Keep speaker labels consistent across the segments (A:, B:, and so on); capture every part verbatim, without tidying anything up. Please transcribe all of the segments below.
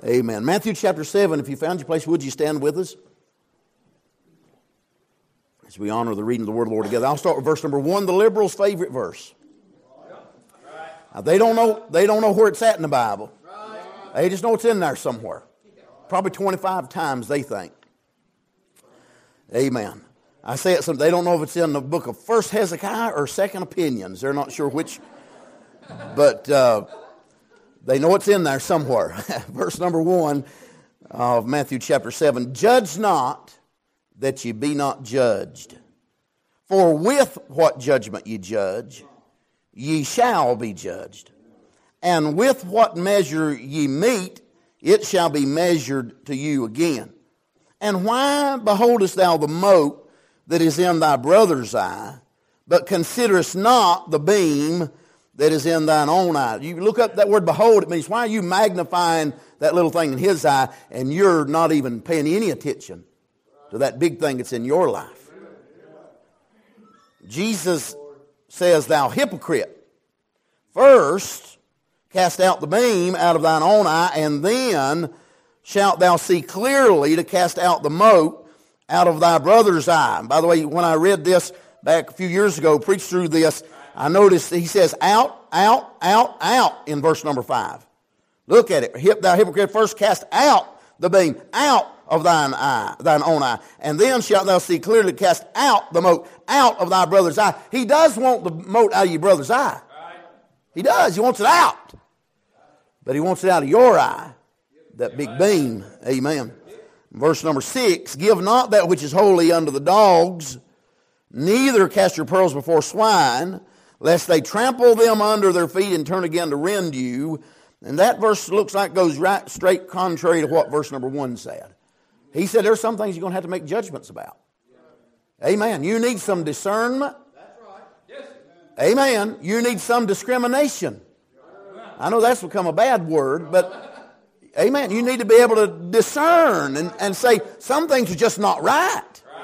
A: Amen. Matthew chapter seven, if you found your place, would you stand with us? As we honor the reading of the Word of the Lord together. I'll start with verse number one, the liberals' favorite verse. Now, they don't know, they don't know where it's at in the Bible. They just know it's in there somewhere. Probably twenty-five times, they think. Amen. I say it, some, they don't know if it's in the book of First Hezekiah or Second Opinions. They're not sure which, but uh, they know it's in there somewhere. Verse number one of Matthew chapter seven. Judge not that ye be not judged. For with what judgment ye judge, ye shall be judged. And with what measure ye meet, it shall be measured to you again. And why beholdest thou the mote that is in thy brother's eye, but considerest not the beam that is in thine own eye? You look up that word behold, it means why are you magnifying that little thing in his eye and you're not even paying any attention to that big thing that's in your life? Jesus says, thou hypocrite, first cast out the beam out of thine own eye, and then shalt thou see clearly to cast out the mote out of thy brother's eye. And by the way, when I read this back a few years ago, preached through this, I noticed he says out, out, out, out in verse number five. Look at it. Hip, thou hypocrite, first cast out the beam, out of thine eye, thine own eye. And then shalt thou see clearly to cast out the mote out of thy brother's eye. He does want the mote out of your brother's eye. He does. He wants it out. But he wants it out of your eye. That big beam. Amen. Verse number six. Give not that which is holy unto the dogs, neither cast your pearls before swine, lest they trample them under their feet and turn again to rend you. And that verse looks like goes right straight contrary to what verse number one said. He said there's some things you're going to have to make judgments about. Amen. You need some discernment. Amen. You need some discrimination. I know that's become a bad word, but amen. You need to be able to discern and, and say some things are just not right.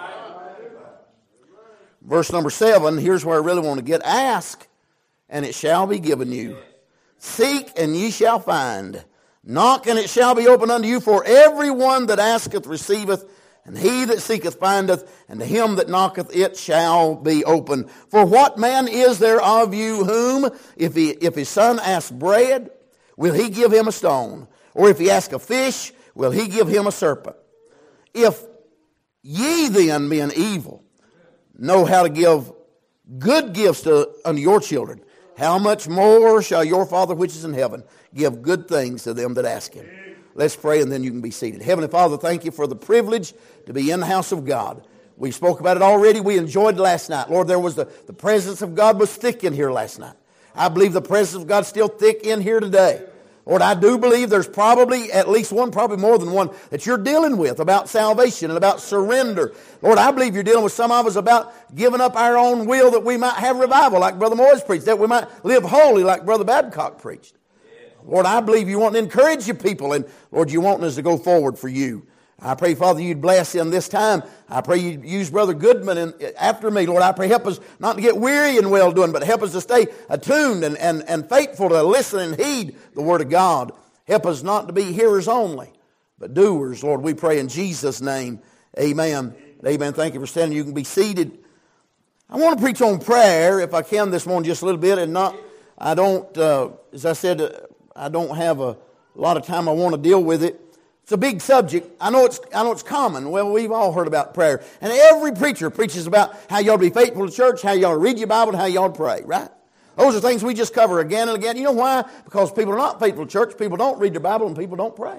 A: Verse number seven, here's where I really want to get. Ask, and it shall be given you. Seek, and ye shall find. Knock, and it shall be opened unto you. For everyone that asketh receiveth, and he that seeketh findeth, and to him that knocketh it shall be opened. For what man is there of you whom, if he if his son ask bread, will he give him a stone? Or if he ask a fish, will he give him a serpent? If ye then, being evil, know how to give good gifts to unto your children, how much more shall your Father which is in heaven give good things to them that ask him? Let's pray and then you can be seated. Heavenly Father, thank you for the privilege to be in the house of God. We spoke about it already. We enjoyed last night. Lord, there was the, the presence of God was thick in here last night. I believe the presence of God's still thick in here today. Lord, I do believe there's probably at least one, probably more than one, that you're dealing with about salvation and about surrender. Lord, I believe you're dealing with some of us about giving up our own will that we might have revival like Brother Moyes preached, that we might live holy like Brother Babcock preached. Lord, I believe you want to encourage your people, and Lord, you want us to go forward for you. I pray, Father, you'd bless him this time. I pray you'd use Brother Goodman in, after me. Lord, I pray help us not to get weary in well-doing, but help us to stay attuned and, and, and faithful to listen and heed the Word of God. Help us not to be hearers only, but doers. Lord, we pray in Jesus' name. Amen. Amen. Thank you for standing. You can be seated. I want to preach on prayer, if I can, this morning just a little bit, and not, I don't, uh, as I said, uh, I don't have a lot of time I want to deal with it. It's a big subject. I know it's I know it's common. Well, we've all heard about prayer. And every preacher preaches about how you ought to be faithful to church, how you ought to read your Bible, and how you ought to pray, right? Those are things we just cover again and again. You know why? Because people are not faithful to church, people don't read their Bible, and people don't pray.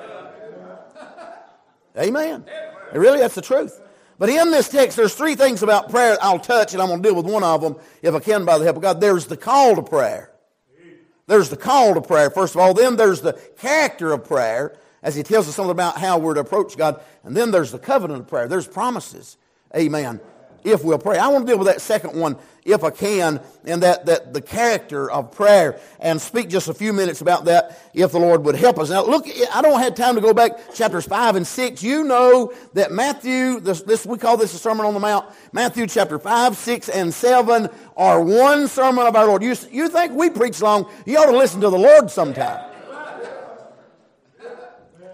A: Amen. And really, that's the truth. But in this text, there's three things about prayer I'll touch, and I'm going to deal with one of them, if I can, by the help of God. There's the call to prayer. There's the call to prayer, first of all. Then there's the character of prayer, as he tells us something about how we're to approach God. And then there's the covenant of prayer. There's promises. Amen. If we'll pray. I want to deal with that second one, if I can, and that, that the character of prayer, and speak just a few minutes about that, if the Lord would help us. Now, look, I don't have time to go back chapters five and six. You know that Matthew, this, this we call this a Sermon on the Mount. Matthew chapter five, six, and seven are one sermon of our Lord. You, you think we preach long? You ought to listen to the Lord sometime.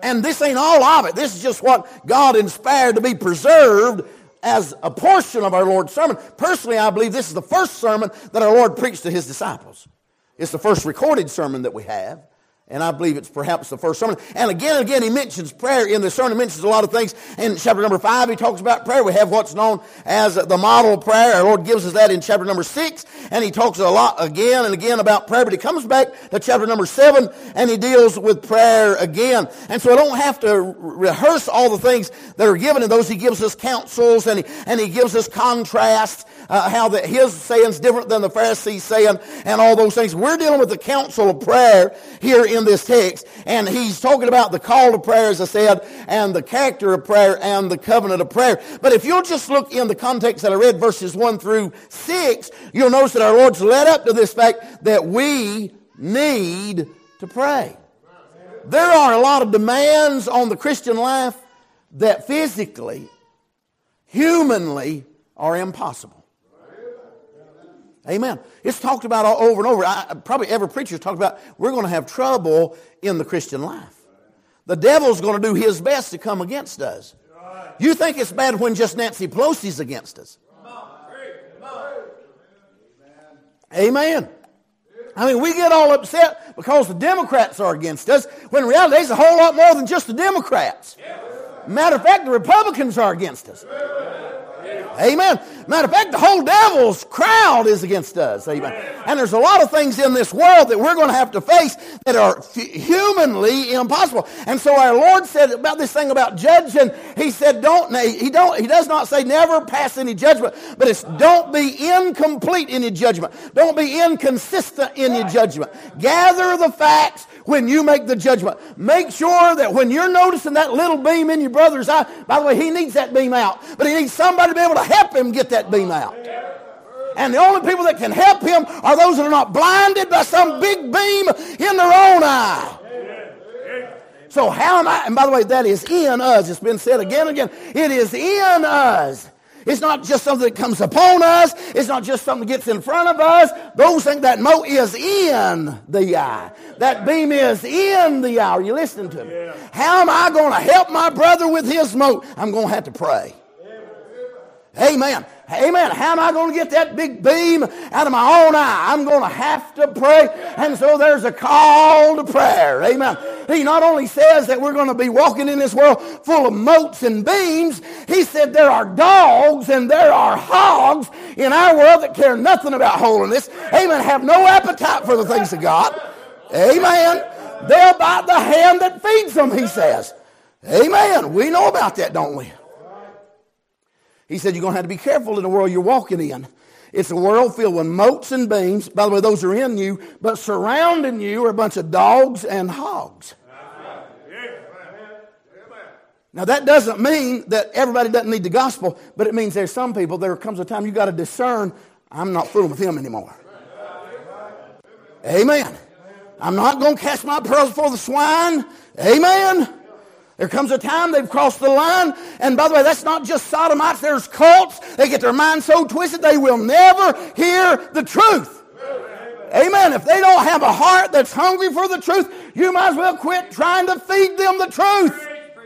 A: And this ain't all of it. This is just what God inspired to be preserved as a portion of our Lord's sermon. Personally, I believe this is the first sermon that our Lord preached to his disciples. It's the first recorded sermon that we have. And I believe it's perhaps the first sermon. And again and again, he mentions prayer in the sermon. He mentions a lot of things. In chapter number five, he talks about prayer. We have what's known as the model prayer. Our Lord gives us that in chapter number six. And he talks a lot again and again about prayer. But he comes back to chapter number seven, and he deals with prayer again. And so I don't have to rehearse all the things that are given in those. He gives us counsels, and he, and he gives us contrasts, uh, how the, his saying's different than the Pharisees' saying, and all those things. We're dealing with the counsel of prayer here in this text, and he's talking about the call to prayer, as I said, and the character of prayer and the covenant of prayer. But if you'll just look in the context that I read, verses one through six, you'll notice that our Lord's led up to this fact that we need to pray. There are a lot of demands on the Christian life that physically, humanly, are impossible. Amen. It's talked about all over and over. I, probably every preacher has talked about we're going to have trouble in the Christian life. The devil's going to do his best to come against us. You think it's bad when just Nancy Pelosi's against us. Amen. I mean, we get all upset because the Democrats are against us, when in reality there's a whole lot more than just the Democrats. Matter of fact, the Republicans are against us. Amen. Matter of fact, the whole devil's crowd is against us. Amen. And there's a lot of things in this world that we're going to have to face that are humanly impossible. And so our Lord said about this thing about judging, he said, don't, he don't, he does not say never pass any judgment, but it's don't be incomplete in your judgment. Don't be inconsistent in your judgment. Gather the facts when you make the judgment. Make sure that when you're noticing that little beam in your brother's eye, by the way, he needs that beam out, but he needs somebody to be able to help him get that beam out. And the only people that can help him are those that are not blinded by some big beam in their own eye. So how am I? And by the way, that is in us. It's been said again and again. It is in us. It's not just something that comes upon us. It's not just something that gets in front of us. Those things, that mote is in the eye. That beam is in the eye. Are you listening to me? Yeah. How am I going to help my brother with his mote? I'm going to have to pray. Amen. Amen. How am I going to get that big beam out of my own eye? I'm going to have to pray. And so there's a call to prayer. Amen. He not only says that we're going to be walking in this world full of motes and beams, he said there are dogs and there are hogs in our world that care nothing about holiness. Amen. Have no appetite for the things of God. Amen. They'll bite the hand that feeds them, he says. Amen. We know about that, don't we? He said you're going to have to be careful in the world you're walking in. It's a world filled with motes and beams. By the way, those are in you. But surrounding you are a bunch of dogs and hogs. Now, that doesn't mean that everybody doesn't need the gospel, but it means there's some people, there comes a time you got to discern, I'm not fooling with him anymore. Amen. I'm not going to cast my pearls before the swine. Amen. There comes a time they've crossed the line. And by the way, that's not just sodomites. There's cults. They get their minds so twisted they will never hear the truth. Amen. If they don't have a heart that's hungry for the truth, you might as well quit trying to feed them the truth.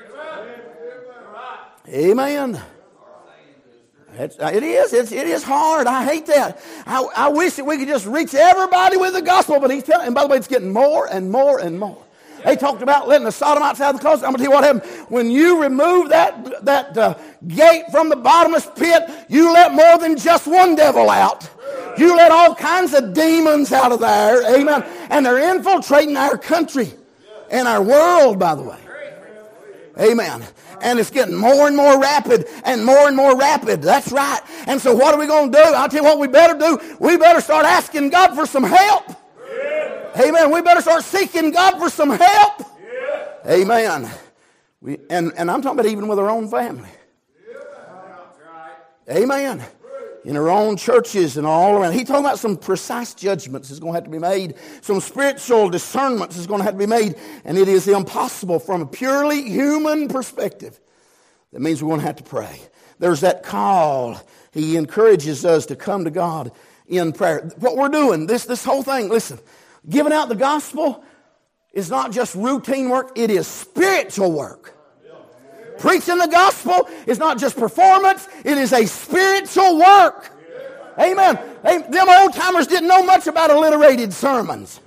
A: Amen. It's, it is. It's, it is hard. I hate that. I, I wish that we could just reach everybody with the gospel. But he's telling, and by the way, it's getting more and more and more. They talked about letting the sodomites out of the closet. I'm going to tell you what happened. When you remove that, that uh, gate from the bottomless pit, you let more than just one devil out. You let all kinds of demons out of there. Amen. And they're infiltrating our country and our world, by the way. Amen. And it's getting more and more rapid and more and more rapid. That's right. And so what are we going to do? I'll tell you what we better do. We better start asking God for some help. Amen. We better start seeking God for some help. Yeah. Amen. We, and, and I'm talking about even with our own family. Yeah. Amen. In our own churches and all around. He's talking about some precise judgments is going to have to be made. Some spiritual discernments is going to have to be made. And it is impossible from a purely human perspective. That means we're going to have to pray. There's that call. He encourages us to come to God in prayer. What we're doing, this, this whole thing, listen. Giving out the gospel is not just routine work, it is spiritual work. Preaching the gospel is not just performance, it is a spiritual work. Amen. Them old timers didn't know much about alliterated sermons.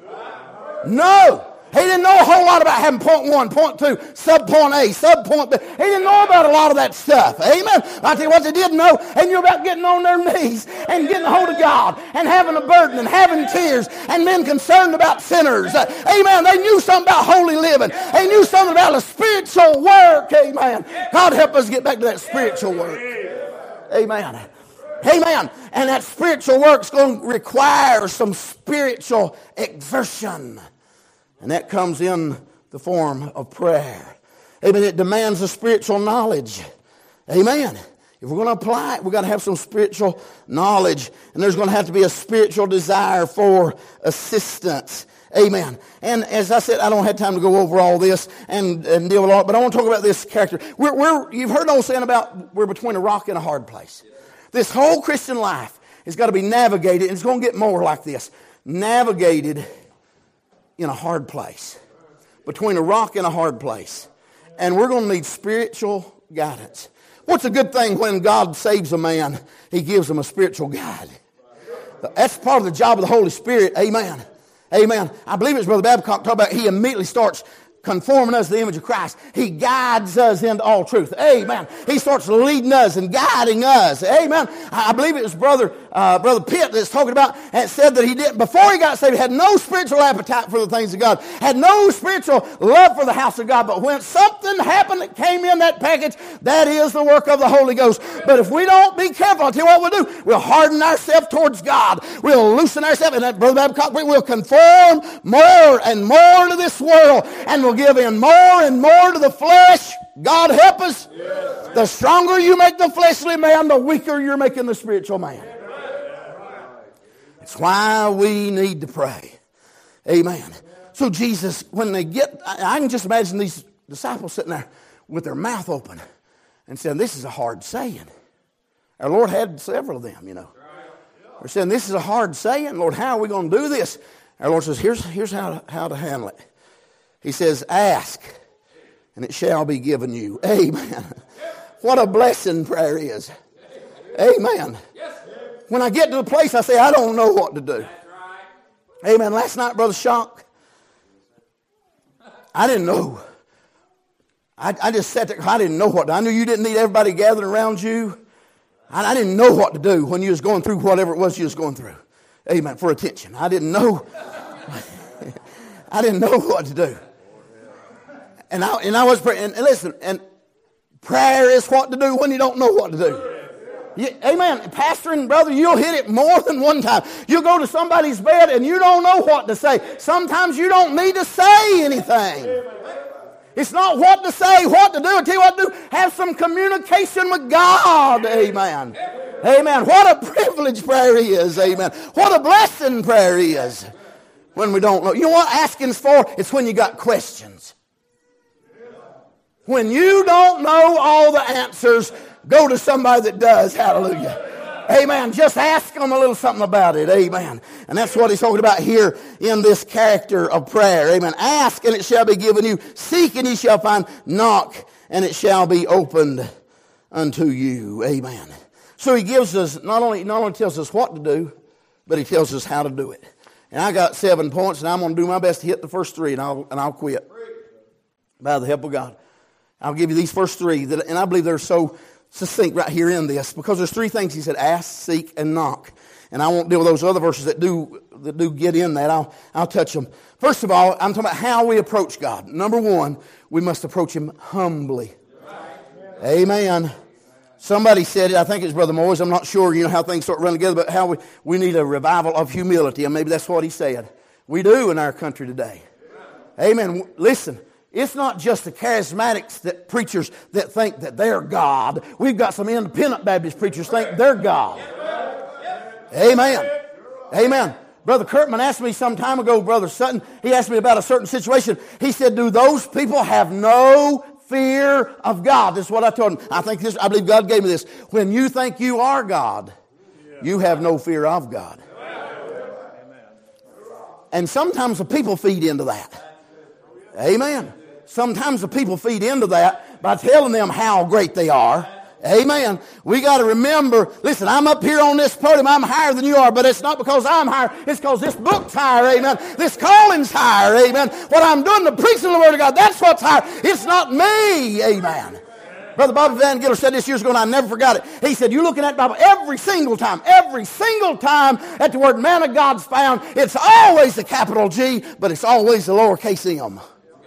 A: No. He didn't know a whole lot about having point one, point two, sub point A, sub point B. He didn't know about a lot of that stuff. Amen. I'll tell you what they did know, and you're about getting on their knees and getting a hold of God and having a burden and having tears and being concerned about sinners. Amen. They knew something about holy living. They knew something about the spiritual work. Amen. God help us get back to that spiritual work. Amen. Amen. And that spiritual work's going to require some spiritual exertion. And that comes in the form of prayer. Amen. It demands a spiritual knowledge. Amen. If we're going to apply it, we've got to have some spiritual knowledge. And there's going to have to be a spiritual desire for assistance. Amen. And as I said, I don't have time to go over all this and, and deal with all, but I want to talk about this character. We're, we're, you've heard the old saying about we're between a rock and a hard place. This whole Christian life has got to be navigated, and it's going to get more like this. Navigated in a hard place. Between a rock and a hard place. And we're going to need spiritual guidance. What's a good thing when God saves a man? He gives him a spiritual guide. That's part of the job of the Holy Spirit. Amen. Amen. I believe it's Brother Babcock talking about he immediately starts conforming us to the image of Christ. He guides us into all truth. Amen. He starts leading us and guiding us. Amen. I believe it was Brother uh, Brother Pitt that's talking about and said that he did before he got saved, he had no spiritual appetite for the things of God, had no spiritual love for the house of God. But when something happened that came in that package, that is the work of the Holy Ghost. But if we don't be careful, I'll tell you what we'll do. We'll harden ourselves towards God. We'll loosen ourselves, and that Brother Babcock, we'll conform more and more to this world, and we'll give in more and more to the flesh. God help us. Yes. The stronger you make the fleshly man, the weaker you're making the spiritual man. That's why we need to pray. Amen. So Jesus, when they get, I can just imagine these disciples sitting there with their mouth open and saying, this is a hard saying. Our Lord had several of them, you know. We're saying, this is a hard saying. Lord, how are we going to do this? Our Lord says, here's, here's how, how to handle it. He says, ask, and it shall be given you. Amen. What a blessing prayer is. Amen. When I get to the place, I say, I don't know what to do. Amen. Last night, Brother Shock, I didn't know. I, I just sat there. I didn't know what to do. I knew you didn't need everybody gathering around you. I, I didn't know what to do when you was going through whatever it was you was going through. Amen. For attention. I didn't know. I didn't know what to do. And I, and I was praying. And, and listen, and prayer is what to do when you don't know what to do. You, amen. Pastor and brother, you'll hit it more than one time. You'll go to somebody's bed and you don't know what to say. Sometimes you don't need to say anything. It's not what to say, what to do. I tell you what to do. Have some communication with God. Amen. Amen. What a privilege prayer is. Amen. What a blessing prayer is. When we don't know. You know what asking's for? It's when you got questions. When you don't know all the answers, go to somebody that does. Hallelujah. Amen. Just ask them a little something about it. Amen. And that's what he's talking about here in this character of prayer. Amen. Ask and it shall be given you. Seek and ye shall find. Knock and it shall be opened unto you. Amen. So he gives us, not only, not only tells us what to do, but he tells us how to do it. And I got seven points, and I'm going to do my best to hit the first three, and I'll, and I'll quit. By the help of God. I'll give you these first three, that, and I believe they're so succinct right here in this, because there's three things he said, ask, seek, and knock. And I won't deal with those other verses that do that do get in that. I'll, I'll touch them. First of all, I'm talking about how we approach God. Number one, we must approach him humbly. Amen. Somebody said it, I think it's Brother Moyes, I'm not sure, you know, how things start running together, but how we, we need a revival of humility, and maybe that's what he said. We do in our country today. Amen. Listen, it's not just the charismatics, that preachers that think that they're God. We've got some independent Baptist preachers think they're God. Amen. Amen. Brother Kurtman asked me some time ago, Brother Sutton, he asked me about a certain situation. He said, do those people have no fear of God? This is what I told him. I think this, I believe God gave me this. When you think you are God, you have no fear of God. And sometimes the people feed into that. Amen. Sometimes the people feed into that by telling them how great they are. Amen. We got to remember, listen, I'm up here on this podium. I'm higher than you are, but it's not because I'm higher. It's because this book's higher. Amen. This calling's higher. Amen. What I'm doing, the preaching of the Word of God, that's what's higher. It's not me. Amen. Brother Bobby Van Giller said this years ago, and I never forgot it. He said, you're looking at the Bible every single time, every single time that the word man of God's found, it's always the capital G, but it's always the lowercase m.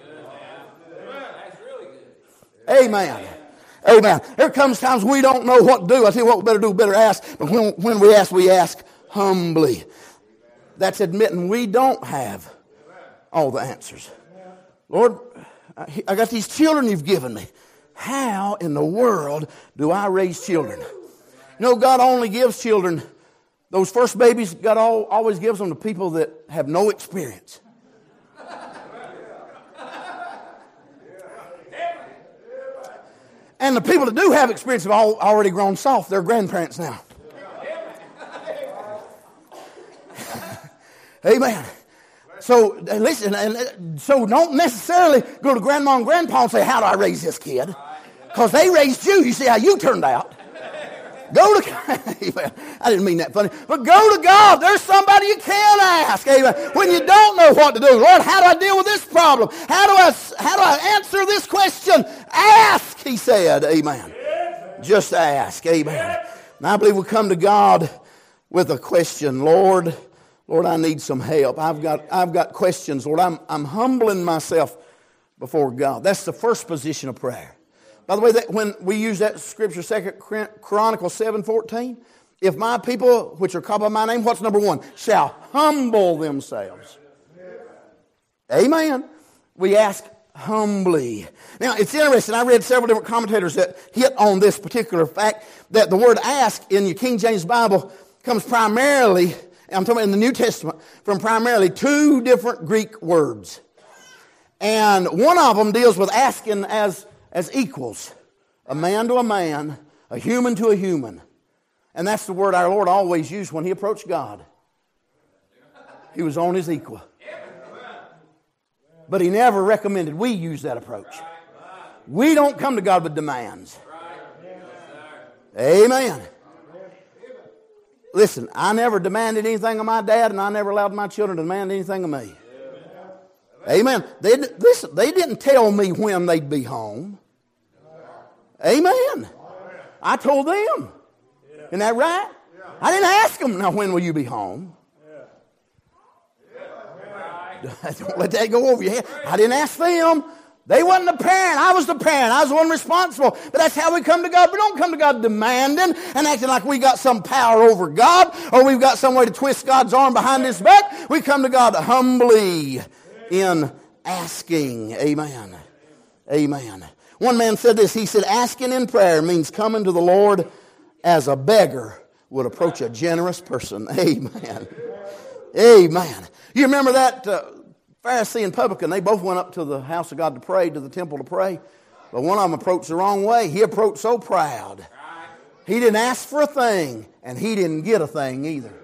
A: Amen. Amen. There comes times we don't know what to do. I tell you what we better do, we better ask. But when, when we ask, we ask humbly. That's admitting we don't have all the answers. Lord, I got these children you've given me. How in the world do I raise children? You know, God only gives children, those first babies, God always gives them to people that have no experience. And the people that do have experience have all already grown soft. They're grandparents now. Amen. So listen, and so don't necessarily go to grandma and grandpa and say, how do I raise this kid? Because they raised you. You see how you turned out. Go to God. I didn't mean that funny. But go to God. There's somebody you can ask. Amen. When you don't know what to do. Lord, how do I deal with this problem? How do I, how do I answer this question? Ask, he said. Amen. Just ask. Amen. And I believe we come to God with a question. Lord, Lord, I need some help. I've got, I've got questions. Lord, I'm, I'm humbling myself before God. That's the first position of prayer. By the way, that when we use that scripture, Second Chronicles seven fourteen, if my people, which are called by my name, what's number one? Shall humble themselves. Amen. We ask humbly. Now, it's interesting. I read several different commentators that hit on this particular fact that the word ask in your King James Bible comes primarily, I'm talking about in the New Testament, from primarily two different Greek words. And one of them deals with asking as As equals, a man to a man, a human to a human. And that's the word our Lord always used when he approached God. He was on his equal. But he never recommended we use that approach. We don't come to God with demands. Amen. Listen, I never demanded anything of my dad, and I never allowed my children to demand anything of me. Amen. They, listen, they didn't tell me when they'd be home. Amen. I told them. Isn't that right? I didn't ask them, now when will you be home? Don't let that go over your head. I didn't ask them. They wasn't the parent. I was the parent. I was the one responsible. But that's how we come to God. We don't come to God demanding and acting like we got some power over God or we've got some way to twist God's arm behind his back. We come to God humbly in asking. Amen. Amen. One man said this. He said, asking in prayer means coming to the Lord as a beggar would approach a generous person. Amen. Amen. You remember that uh, Pharisee and publican? They both went up to the house of God to pray, to the temple to pray. But one of them approached the wrong way. He approached so proud. He didn't ask for a thing, and he didn't get a thing either.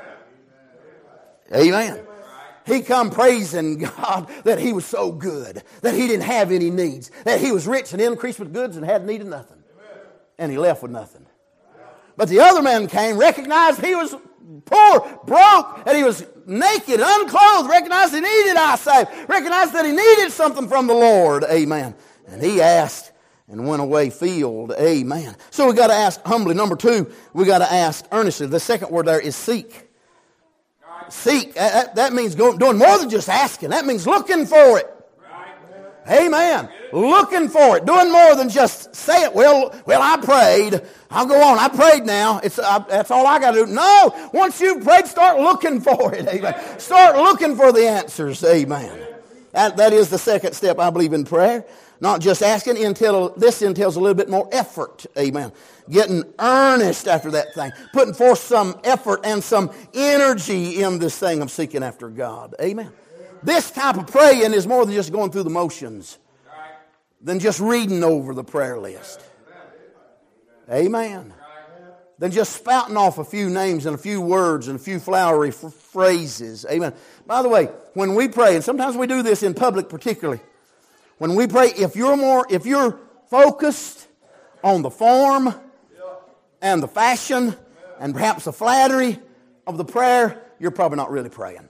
A: Amen. He come praising God that he was so good, that he didn't have any needs, that he was rich and increased with goods and had need of nothing. And he left with nothing. But the other man came, recognized he was poor, broke, and he was naked, unclothed, recognized he needed eyesight, recognized that he needed something from the Lord. Amen. And he asked and went away filled. Amen. So we got to ask humbly. Number two, we got to ask earnestly. The second word there is seek. Seek. That, that means going, doing more than just asking. That means looking for it. Amen. Looking for it. Doing more than just say it. Well, well, I prayed. I'll go on. I prayed now. It's I, that's all I got to do. No. Once you've prayed, start looking for it. Amen. Start looking for the answers. Amen. That, that is the second step, I believe, in prayer. Not just asking. Until, this entails a little bit more effort. Amen. Getting earnest after that thing. Putting forth some effort and some energy in this thing of seeking after God. Amen. This type of praying is more than just going through the motions. Than just reading over the prayer list. Amen. Than just spouting off a few names and a few words and a few flowery f- phrases. Amen. By the way, when we pray, and sometimes we do this in public particularly, When we pray, if you're more, if you're focused on the form and the fashion and perhaps the flattery of the prayer, you're probably not really praying.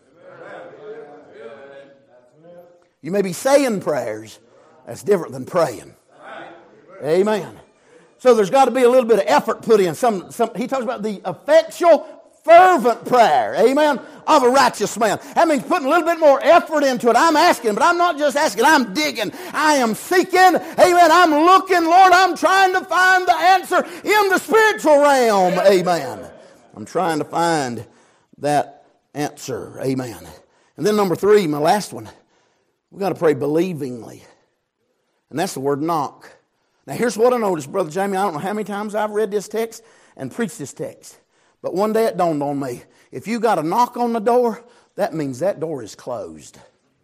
A: You may be saying prayers. That's different than praying. Amen. So there's got to be a little bit of effort put in. Some, some, he talks about the effectual, fervent prayer, amen, of a righteous man. That means putting a little bit more effort into it. I'm asking, but I'm not just asking. I'm digging. I am seeking. Amen. I'm looking, Lord. I'm trying to find the answer in the spiritual realm. Amen. I'm trying to find that answer. Amen. And then number three, my last one, we've got to pray believingly. And that's the word knock. Now here's what I noticed, Brother Jamie. I don't know how many times I've read this text and preached this text. But one day it dawned on me. If you got a knock on the door, that means that door is closed.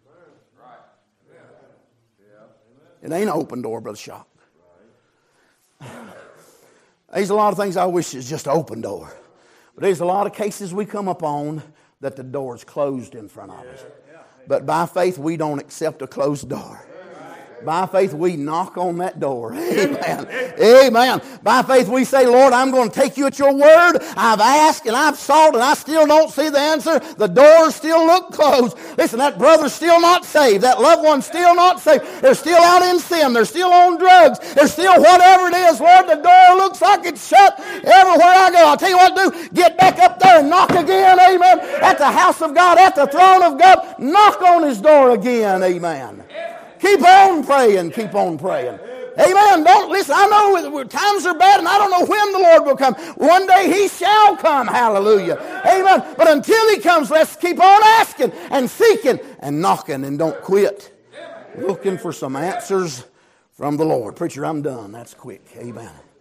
A: It ain't an open door, Brother Shock. There's a lot of things I wish is just an open door. But there's a lot of cases we come up on that the door is closed in front of us. But by faith, we don't accept a closed door. By faith, we knock on that door. Amen. Amen. By faith, we say, Lord, I'm going to take you at your word. I've asked and I've sought and I still don't see the answer. The doors still look closed. Listen, that brother's still not saved. That loved one's still not saved. They're still out in sin. They're still on drugs. They're still whatever it is. Lord, the door looks like it's shut everywhere I go. I'll tell you what to do. Get back up there and knock again. Amen. At the house of God, at the throne of God. Knock on his door again. Amen. Keep on praying. Keep on praying. Amen. Don't listen. I know times are bad and I don't know when the Lord will come. One day he shall come. Hallelujah. Amen. But until he comes, let's keep on asking and seeking and knocking and don't quit looking for some answers from the Lord. Preacher, I'm done. That's quick. Amen.